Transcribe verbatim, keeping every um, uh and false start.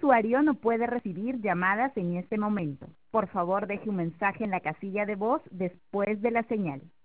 usuario no puede recibir llamadas en este momento. Por favor, deje un mensaje en la casilla de voz después de la señal.